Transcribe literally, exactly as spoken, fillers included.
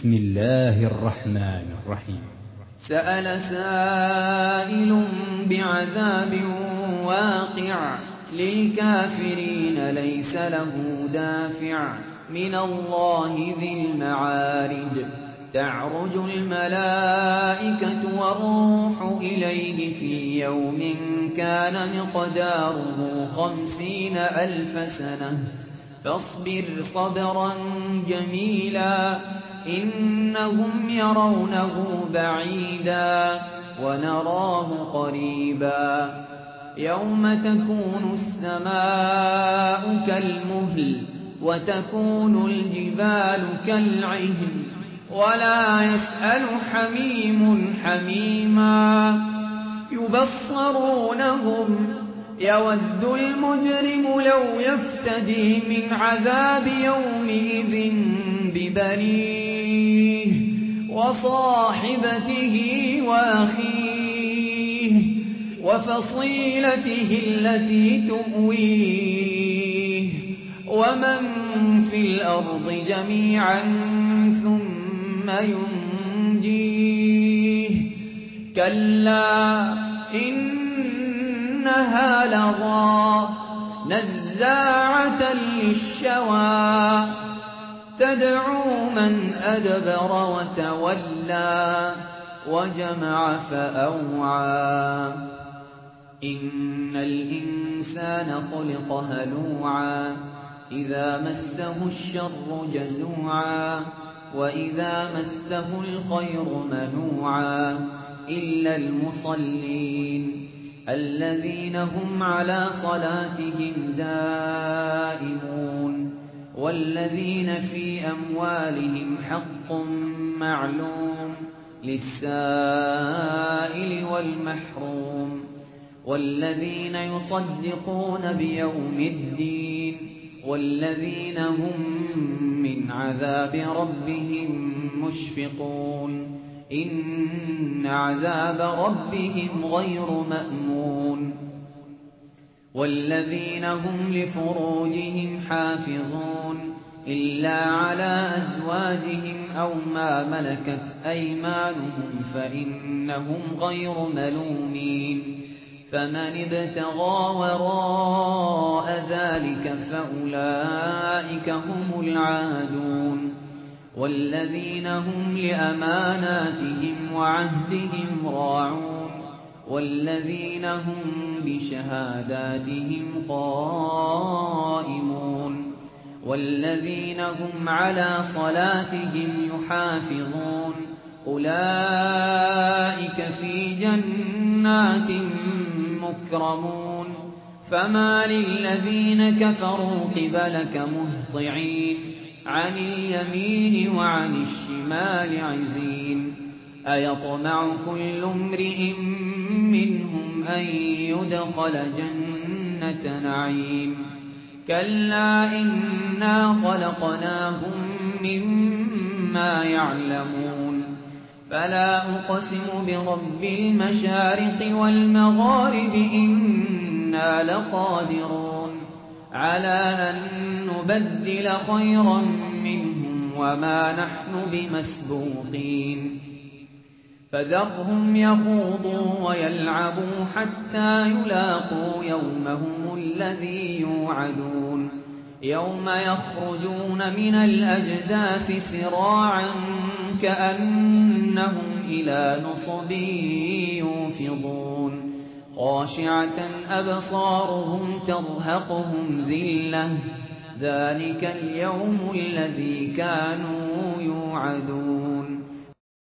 بسم الله الرحمن الرحيم. سأل سائل بعذاب واقع للكافرين ليس له دافع من الله ذي المعارج تعرج الملائكة والروح إليه في يوم كان مقداره خمسين ألف سنة فاصبر صبرا جميلا إنهم يرونه بعيدا ونراه قريبا يوم تكون السماء كالمهل وتكون الجبال كالعهن ولا يسأل حميم حميما يبصرونهم يود المجرم لو يفتدي من عذاب يومئذ ببنيه وصاحبته وأخيه وفصيلته التي تؤويه ومن في الأرض جميعا ثم ينجيه كلا إنها لظى نزاعة للشوى تدعو من أدبر وتولى وجمع فأوعى إن الإنسان خلق هلوعا إذا مسه الشر جزوعا وإذا مسه الخير منوعا إلا المصلين الذين هم على صلاتهم دائمون والذين في أموالهم حق معلوم للسائل والمحروم والذين يصدقون بيوم الدين والذين هم من عذاب ربهم مشفقون إن عذاب ربهم غير مأمون والذين هم لفروجهم حافظون إلا على أزواجهم أو ما ملكت أيمانهم فإنهم غير ملومين فمن ابتغى وراء ذلك فأولئك هم العادون والذين هم لأماناتهم وعهدهم راعون والذين هم بشهاداتهم قائمون والذين هم على صلاتهم يحافظون أولئك في جنات مكرمون فما للذين كفروا قبلك مهطعين عن اليمين وعن الشمال عزين أيطمع كل امرئ منهم أن يدخل جنة نعيم كلا إنا خلقناهم مما يعلمون فلا أقسم برب المشارق والمغارب إنا لقادرون على أن نبدل خيرا منهم وما نحن بمسبوقين فذرهم يخوضوا ويلعبوا حتى يلاقوا يومهم الذي يوعدون يوم يخرجون من الأجداث سراعا كأنهم إلى نصب يوفضون خاشعة أبصارهم ترهقهم ذلة ذلك اليوم الذي كانوا يوعدون